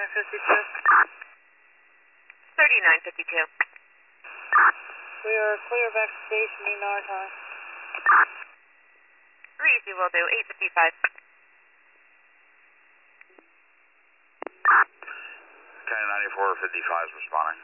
3952. 3952. We are clear back to station, email our time. 3 will do, 855. County 9455 is responding.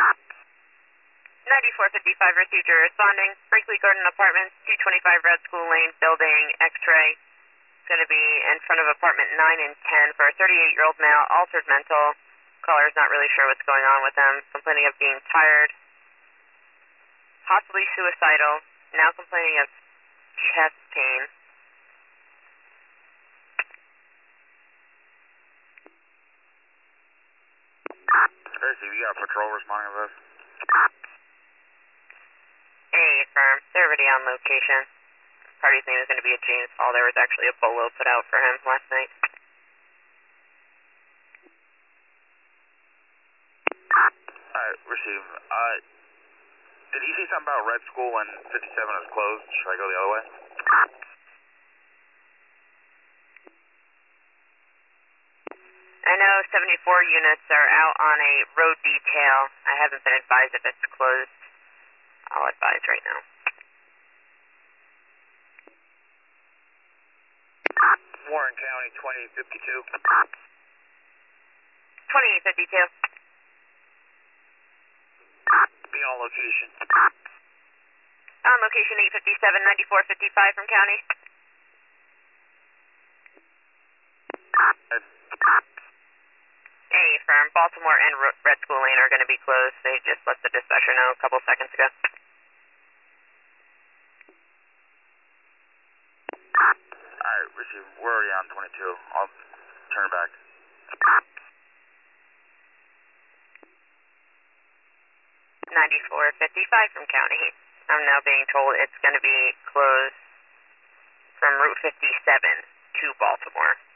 9455 received, you're responding. Brinkley Garden Apartments, 225 Red School Lane, building X-ray. It's going to be in front of apartment 9 and 10 for a 38-year-old male, altered mental. Caller's not really sure what's going on with them. Complaining of being tired. Possibly suicidal. Now complaining of chest pain. Steve, you got a patrol responding to this? Affirm. They're already on location. Party's name is going to be at James Hall. There was actually a bolo put out for him last night. Alright, receive. Did he say something about Red School and 57 is closed? Should I go the other way? I know 74 units are out on a road detail. I haven't been advised if it's closed. I'll advise right now. Warren County 2052. 2852. Be on location. On location 857, 9455 from county. Affirm. Baltimore and Red School Lane are going to be closed. They just let the dispatcher know a couple seconds ago. Alright, receive. We're already on 22. I'll turn it back. 9455 from county. I'm now being told it's going to be closed from Route 57 to Baltimore.